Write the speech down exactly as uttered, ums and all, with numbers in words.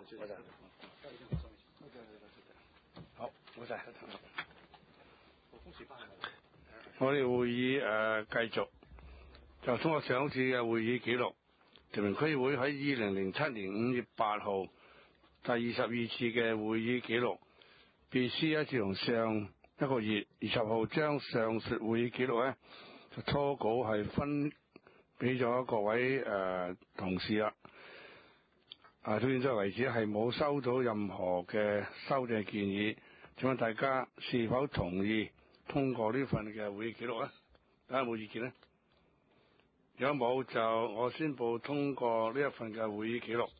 多謝。好，多謝。我哋會議誒、呃、繼續，就通過上次嘅會議記錄，屯門區會喺二零零七年五月八號第二十二次嘅會議記錄，秘書一致同上一個月二十號將上述會議記錄咧，就初稿係分俾咗各位誒、呃、同事啦。啊，到現在為止係冇收到任何嘅修訂建議，請問大家是否同意通過呢份嘅會議記錄咧？大家有冇意見咧？如果冇就我宣布通過呢一份嘅會議記錄。